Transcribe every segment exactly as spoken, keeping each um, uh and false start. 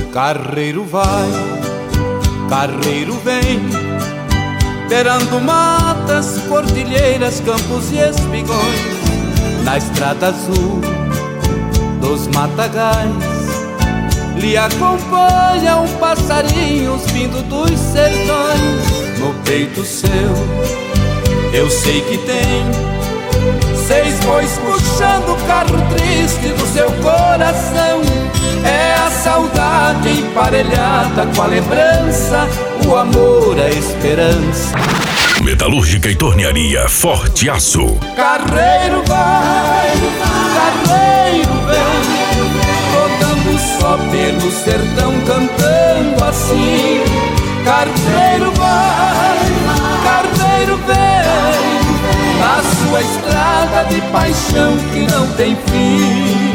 Carreiro vai, carreiro vem, beirando matas, cordilheiras, campos e espigões, na estrada azul dos matagais, lhe acompanha um passarinho vindo dos sertões. No peito seu, eu sei que tem seis bois puxando o carro triste do seu coração. É a saudade emparelhada com a lembrança, o amor, a esperança. Metalúrgica e Tornearia Forte Aço. Carreiro vai, carreiro vem, rodando só pelo sertão cantando assim. Carreiro vai, carreiro vem, na sua estrada de paixão que não tem fim.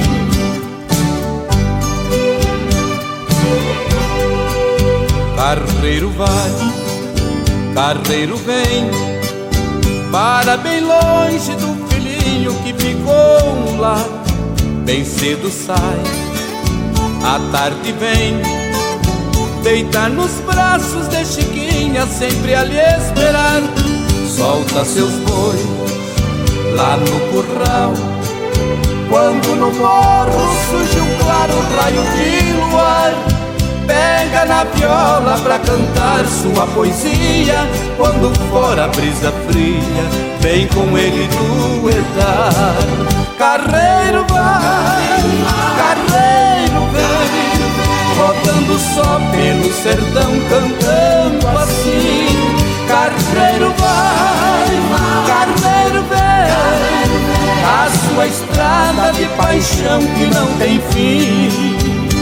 Carreiro vai, carreiro vem, para bem longe do filhinho que ficou lá. Bem cedo sai, à tarde vem, deitar nos braços de Chiquinha, sempre ali esperar. Solta seus bois lá no curral, quando no morro surge um claro raio de luar. Pega na viola pra cantar sua poesia, quando for a brisa fria, vem com ele duetar. Carreiro vai, carreiro vem, rodando só pelo sertão cantando assim. Carreiro vai, carreiro vem, a sua estrada de paixão que não tem fim.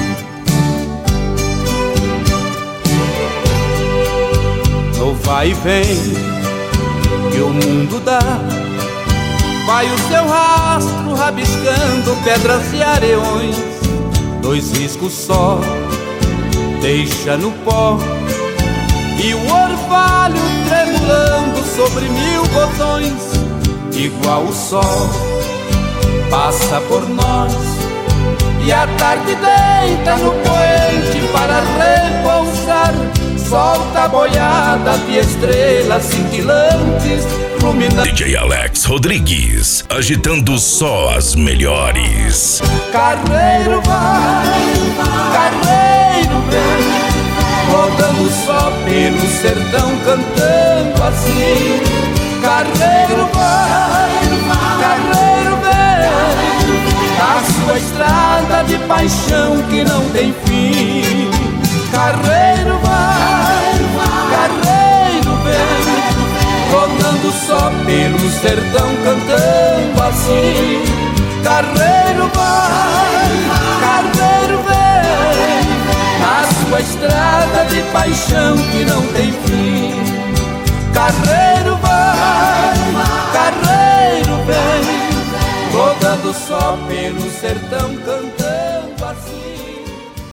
No vai e vem que o mundo dá, vai o seu rastro rabiscando pedras e areões. Dois riscos só deixa no pó, e o orvalho tremulando sobre mil botões. Igual o sol passa por nós, e a tarde deita no poente para repousar. Solta a boiada de estrelas cintilantes, ruminando. D J Alex Rodrigues, agitando só as melhores. Carreiro vai, carreiro vem, rodando só pelo sertão cantando assim. Carreiro vai, carreiro vem, a sua estrada de paixão que não tem fim. Carreiro vai, carreiro vem, rodando só pelo sertão cantando assim. Carreiro vai, carreiro vem, a sua estrada de paixão que não tem fim. Carreiro vai, carreiro vem, rodando só pelo sertão cantando.